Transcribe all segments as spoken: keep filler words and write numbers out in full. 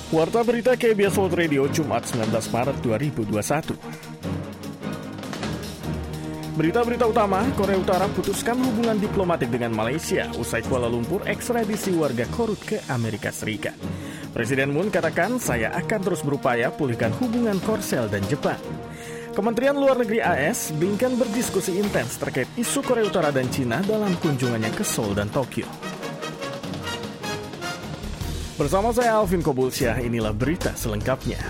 Warta Berita K B S World Radio, Jumat sembilan belas Maret dua ribu dua puluh satu. Berita-berita utama, Korea Utara putuskan hubungan diplomatik dengan Malaysia usai Kuala Lumpur ekstradisi warga Korut ke Amerika Serikat. Presiden Moon katakan, saya akan terus berupaya pulihkan hubungan Korsel dan Jepang. Kementerian Luar Negeri A S, Blinken berdiskusi intens terkait isu Korea Utara dan Cina dalam kunjungannya ke Seoul dan Tokyo. Bersama saya Alvin Kobulsyah, inilah berita selengkapnya.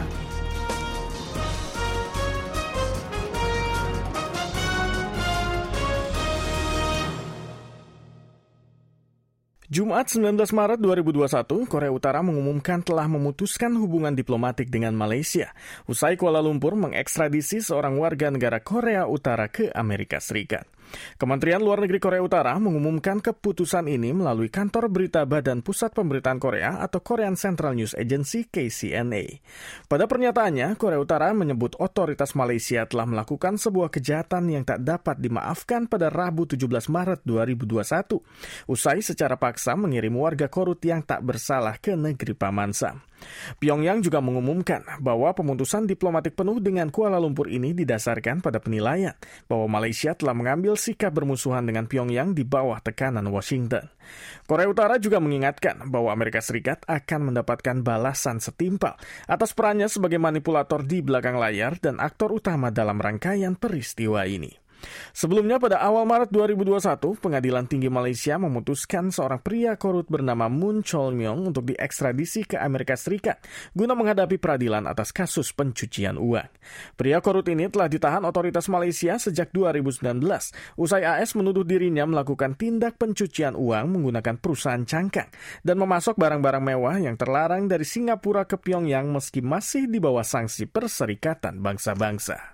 Jumat sembilan belas Maret dua ribu dua puluh satu, Korea Utara mengumumkan telah memutuskan hubungan diplomatik dengan Malaysia usai Kuala Lumpur mengekstradisi seorang warga negara Korea Utara ke Amerika Serikat. Kementerian Luar Negeri Korea Utara mengumumkan keputusan ini melalui kantor berita Badan Pusat Pemberitaan Korea atau Korean Central News Agency K C N A. Pada pernyataannya, Korea Utara menyebut otoritas Malaysia telah melakukan sebuah kejahatan yang tak dapat dimaafkan pada Rabu tujuh belas Maret dua ribu dua puluh satu, usai secara paksa mengirim warga Korut yang tak bersalah ke negeri Paman Sam. Pyongyang juga mengumumkan bahwa pemutusan diplomatik penuh dengan Kuala Lumpur ini didasarkan pada penilaian bahwa Malaysia telah mengambil sikap bermusuhan dengan Pyongyang di bawah tekanan Washington. Korea Utara juga mengingatkan bahwa Amerika Serikat akan mendapatkan balasan setimpal atas perannya sebagai manipulator di belakang layar dan aktor utama dalam rangkaian peristiwa ini. Sebelumnya pada awal Maret dua ribu dua puluh satu, Pengadilan Tinggi Malaysia memutuskan seorang pria Korut bernama Moon Chol-myong untuk diekstradisi ke Amerika Serikat guna menghadapi peradilan atas kasus pencucian uang. Pria Korut ini telah ditahan otoritas Malaysia sejak dua ribu sembilan belas, usai A S menuduh dirinya melakukan tindak pencucian uang menggunakan perusahaan cangkang dan memasok barang-barang mewah yang terlarang dari Singapura ke Pyongyang meski masih di bawah sanksi Perserikatan Bangsa-Bangsa.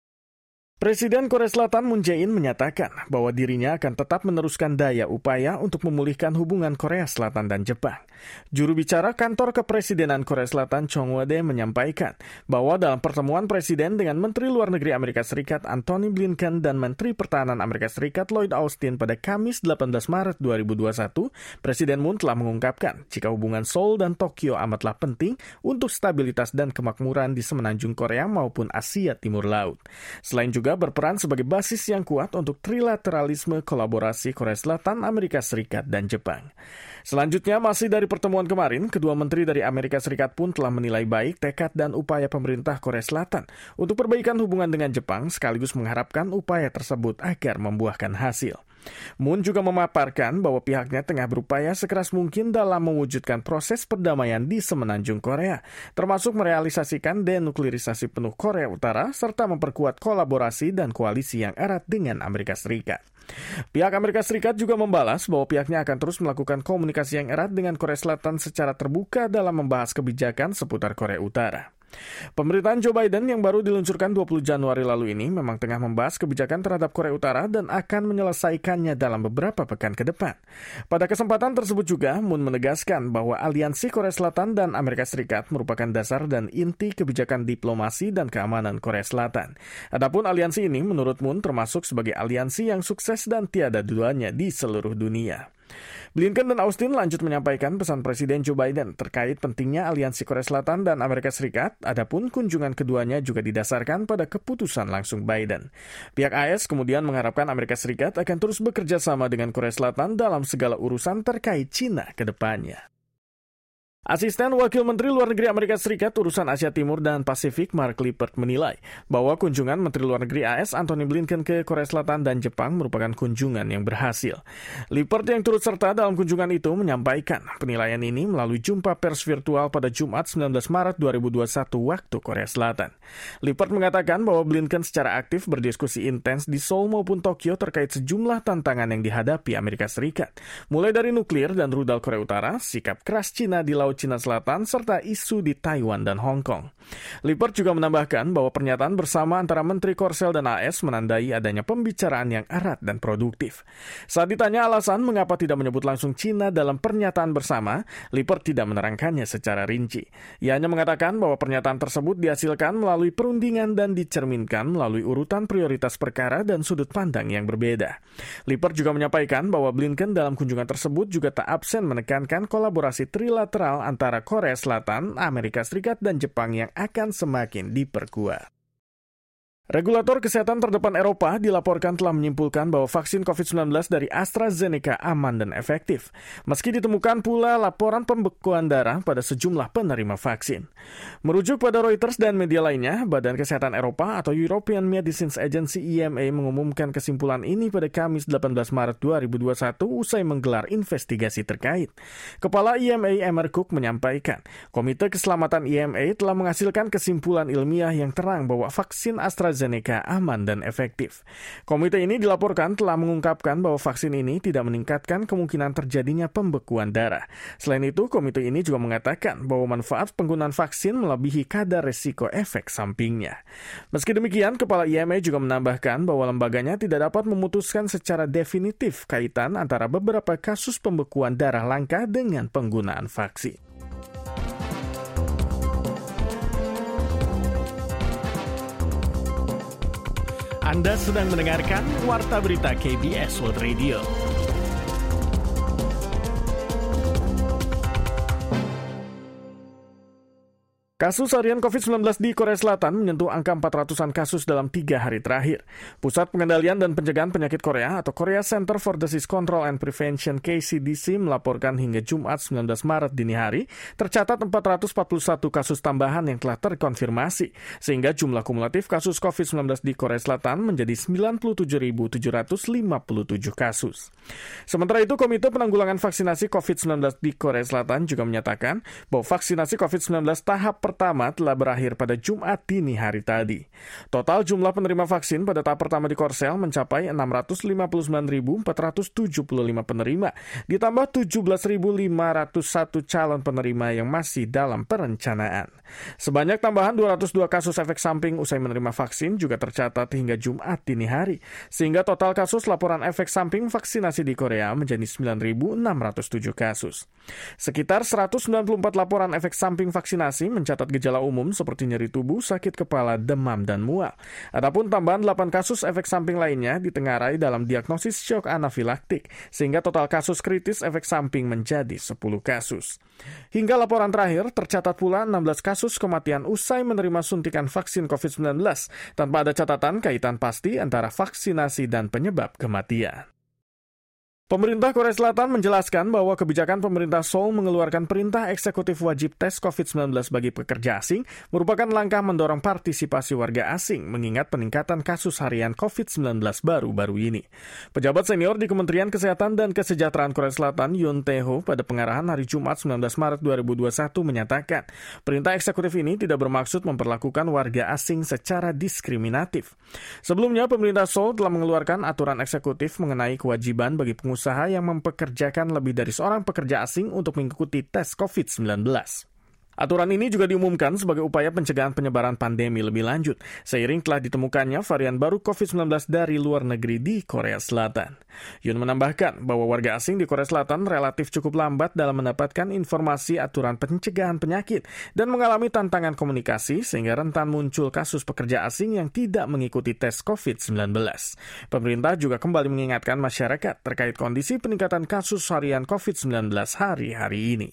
Presiden Korea Selatan Moon Jae-in menyatakan bahwa dirinya akan tetap meneruskan daya upaya untuk memulihkan hubungan Korea Selatan dan Jepang. Juru bicara kantor kepresidenan Korea Selatan Chung Woo-dae menyampaikan bahwa dalam pertemuan Presiden dengan Menteri Luar Negeri Amerika Serikat Antony Blinken dan Menteri Pertahanan Amerika Serikat Lloyd Austin pada Kamis delapan belas Maret dua ribu dua puluh satu, Presiden Moon telah mengungkapkan jika hubungan Seoul dan Tokyo amatlah penting untuk stabilitas dan kemakmuran di semenanjung Korea maupun Asia Timur Laut. Selain juga berperan sebagai basis yang kuat untuk trilateralisme kolaborasi Korea Selatan, Amerika Serikat, dan Jepang. Selanjutnya, masih dari pertemuan kemarin, kedua menteri dari Amerika Serikat pun telah menilai baik tekad dan upaya pemerintah Korea Selatan untuk perbaikan hubungan dengan Jepang, sekaligus mengharapkan upaya tersebut agar membuahkan hasil. Moon juga memaparkan bahwa pihaknya tengah berupaya sekeras mungkin dalam mewujudkan proses perdamaian di semenanjung Korea, termasuk merealisasikan denuklirisasi penuh Korea Utara serta memperkuat kolaborasi dan koalisi yang erat dengan Amerika Serikat. Pihak Amerika Serikat juga membalas bahwa pihaknya akan terus melakukan komunikasi yang erat dengan Korea Selatan secara terbuka dalam membahas kebijakan seputar Korea Utara. Pemerintahan Joe Biden yang baru diluncurkan dua puluh Januari lalu ini memang tengah membahas kebijakan terhadap Korea Utara dan akan menyelesaikannya dalam beberapa pekan ke depan. Pada kesempatan tersebut juga, Moon menegaskan bahwa aliansi Korea Selatan dan Amerika Serikat merupakan dasar dan inti kebijakan diplomasi dan keamanan Korea Selatan. Adapun aliansi ini menurut Moon termasuk sebagai aliansi yang sukses dan tiada duanya di seluruh dunia. Blinken dan Austin lanjut menyampaikan pesan Presiden Joe Biden terkait pentingnya aliansi Korea Selatan dan Amerika Serikat, adapun kunjungan keduanya juga didasarkan pada keputusan langsung Biden. Pihak A S kemudian mengharapkan Amerika Serikat akan terus bekerja sama dengan Korea Selatan dalam segala urusan terkait Cina ke depannya. Asisten Wakil Menteri Luar Negeri Amerika Serikat urusan Asia Timur dan Pasifik Mark Lippert menilai bahwa kunjungan Menteri Luar Negeri A S Antony Blinken ke Korea Selatan dan Jepang merupakan kunjungan yang berhasil. Lippert yang turut serta dalam kunjungan itu menyampaikan penilaian ini melalui jumpa pers virtual pada Jumat sembilan belas Maret dua ribu dua puluh satu waktu Korea Selatan. Lippert mengatakan bahwa Blinken secara aktif berdiskusi intens di Seoul maupun Tokyo terkait sejumlah tantangan yang dihadapi Amerika Serikat, mulai dari nuklir dan rudal Korea Utara, sikap keras Cina di Laut Cina Selatan, serta isu di Taiwan dan Hong Kong. Lippert juga menambahkan bahwa pernyataan bersama antara Menteri Korsel dan A S menandai adanya pembicaraan yang erat dan produktif. Saat ditanya alasan mengapa tidak menyebut langsung Cina dalam pernyataan bersama, Lippert tidak menerangkannya secara rinci. Ia hanya mengatakan bahwa pernyataan tersebut dihasilkan melalui perundingan dan dicerminkan melalui urutan prioritas perkara dan sudut pandang yang berbeda. Lippert juga menyampaikan bahwa Blinken dalam kunjungan tersebut juga tak absen menekankan kolaborasi trilateral bilateral antara Korea Selatan, Amerika Serikat, dan Jepang yang akan semakin diperkuat. Regulator kesehatan terdepan Eropa dilaporkan telah menyimpulkan bahwa vaksin covid sembilan belas dari AstraZeneca aman dan efektif, meski ditemukan pula laporan pembekuan darah pada sejumlah penerima vaksin. Merujuk pada Reuters dan media lainnya, Badan Kesehatan Eropa atau European Medicines Agency E M A mengumumkan kesimpulan ini pada Kamis delapan belas Maret dua ribu dua puluh satu usai menggelar investigasi terkait. Kepala E M A Emmer Cook menyampaikan, Komite Keselamatan E M A telah menghasilkan kesimpulan ilmiah yang terang bahwa vaksin AstraZeneca AstraZeneca aman dan efektif. Komite ini dilaporkan telah mengungkapkan bahwa vaksin ini tidak meningkatkan kemungkinan terjadinya pembekuan darah. Selain itu, komite ini juga mengatakan bahwa manfaat penggunaan vaksin melebihi kadar resiko efek sampingnya. Meski demikian, Kepala E M A juga menambahkan bahwa lembaganya tidak dapat memutuskan secara definitif kaitan antara beberapa kasus pembekuan darah langka dengan penggunaan vaksin. Anda sedang mendengarkan Warta Berita K B S World Radio. Kasus harian covid sembilan belas di Korea Selatan menyentuh angka empat ratusan kasus dalam tiga hari terakhir. Pusat Pengendalian dan Pencegahan Penyakit Korea atau Korea Center for Disease Control and Prevention K C D C melaporkan hingga Jumat sembilan belas Maret dini hari tercatat empat ratus empat puluh satu kasus tambahan yang telah terkonfirmasi, sehingga jumlah kumulatif kasus covid sembilan belas di Korea Selatan menjadi sembilan puluh tujuh ribu tujuh ratus lima puluh tujuh kasus. Sementara itu, Komite Penanggulangan Vaksinasi covid sembilan belas di Korea Selatan juga menyatakan bahwa vaksinasi covid sembilan belas tahap pertama telah berakhir pada Jumat dini hari tadi. Total jumlah penerima vaksin pada tahap pertama di Korsel mencapai enam ratus lima puluh sembilan ribu empat ratus tujuh puluh lima penerima, ditambah tujuh belas ribu lima ratus satu calon penerima yang masih dalam perencanaan. Sebanyak tambahan dua ratus dua kasus efek samping usai menerima vaksin juga tercatat hingga Jumat dini hari, sehingga total kasus laporan efek samping vaksinasi di Korea menjadi sembilan ribu enam ratus tujuh kasus. Sekitar seratus sembilan puluh empat laporan efek samping vaksinasi mencatat gejala umum seperti nyeri tubuh, sakit kepala, demam, dan mual. Adapun tambahan delapan kasus efek samping lainnya ditengarai dalam diagnosis shock anafilaktik, sehingga total kasus kritis efek samping menjadi sepuluh kasus. Hingga laporan terakhir, tercatat pula enam belas kasus kematian usai menerima suntikan vaksin covid sembilan belas, tanpa ada catatan kaitan pasti antara vaksinasi dan penyebab kematian. Pemerintah Korea Selatan menjelaskan bahwa kebijakan pemerintah Seoul mengeluarkan perintah eksekutif wajib tes covid sembilan belas bagi pekerja asing merupakan langkah mendorong partisipasi warga asing mengingat peningkatan kasus harian covid sembilan belas baru-baru ini. Pejabat senior di Kementerian Kesehatan dan Kesejahteraan Korea Selatan, Yoon Tae-ho, pada pengarahan hari Jumat sembilan belas Maret dua ribu dua puluh satu menyatakan perintah eksekutif ini tidak bermaksud memperlakukan warga asing secara diskriminatif. Sebelumnya, pemerintah Seoul telah mengeluarkan aturan eksekutif mengenai kewajiban bagi pengusaha usaha yang mempekerjakan lebih dari seorang pekerja asing untuk mengikuti tes covid sembilan belas. Aturan ini juga diumumkan sebagai upaya pencegahan penyebaran pandemi lebih lanjut, seiring telah ditemukannya varian baru covid sembilan belas dari luar negeri di Korea Selatan. Yoon menambahkan bahwa warga asing di Korea Selatan relatif cukup lambat dalam mendapatkan informasi aturan pencegahan penyakit dan mengalami tantangan komunikasi sehingga rentan muncul kasus pekerja asing yang tidak mengikuti tes covid sembilan belas. Pemerintah juga kembali mengingatkan masyarakat terkait kondisi peningkatan kasus harian covid sembilan belas hari-hari ini.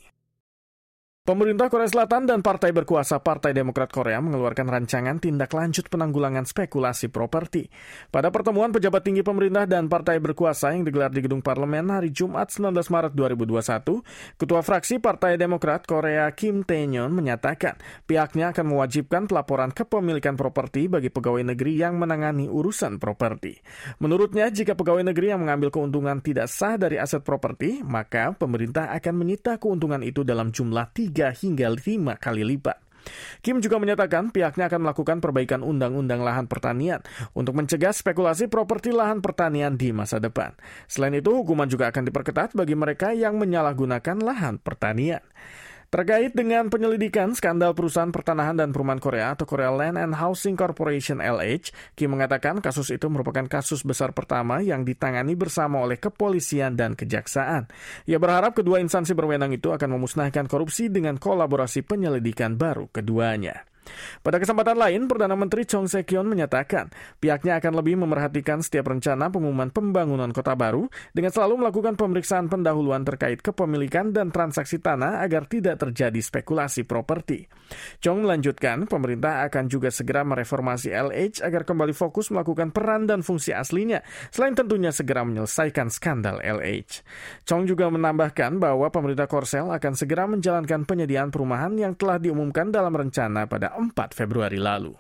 Pemerintah Korea Selatan dan partai berkuasa Partai Demokrat Korea mengeluarkan rancangan tindak lanjut penanggulangan spekulasi properti. Pada pertemuan pejabat tinggi pemerintah dan partai berkuasa yang digelar di Gedung Parlemen hari Jumat sembilan belas Maret dua ribu dua puluh satu, Ketua Fraksi Partai Demokrat Korea Kim Tae-nyeon menyatakan pihaknya akan mewajibkan pelaporan kepemilikan properti bagi pegawai negeri yang menangani urusan properti. Menurutnya, jika pegawai negeri yang mengambil keuntungan tidak sah dari aset properti, maka pemerintah akan menyita keuntungan itu dalam jumlah tiga hingga lima kali lipat. Kim juga menyatakan pihaknya akan melakukan perbaikan undang-undang lahan pertanian untuk mencegah spekulasi properti lahan pertanian di masa depan. Selain itu, hukuman juga akan diperketat bagi mereka yang menyalahgunakan lahan pertanian. Terkait dengan penyelidikan skandal perusahaan pertanahan dan perumahan Korea atau Korea Land and Housing Corporation L H, Kim mengatakan kasus itu merupakan kasus besar pertama yang ditangani bersama oleh kepolisian dan kejaksaan. Ia berharap kedua instansi berwenang itu akan memusnahkan korupsi dengan kolaborasi penyelidikan baru keduanya. Pada kesempatan lain, Perdana Menteri Chung Se-kyun menyatakan pihaknya akan lebih memerhatikan setiap rencana pengumuman pembangunan kota baru dengan selalu melakukan pemeriksaan pendahuluan terkait kepemilikan dan transaksi tanah agar tidak terjadi spekulasi properti. Chung melanjutkan, pemerintah akan juga segera mereformasi L H agar kembali fokus melakukan peran dan fungsi aslinya, selain tentunya segera menyelesaikan skandal L H. Chung juga menambahkan bahwa pemerintah Korsel akan segera menjalankan penyediaan perumahan yang telah diumumkan dalam rencana pada empat Februari lalu.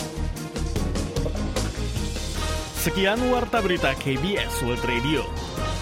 Sekian Warta Berita K B S World Radio.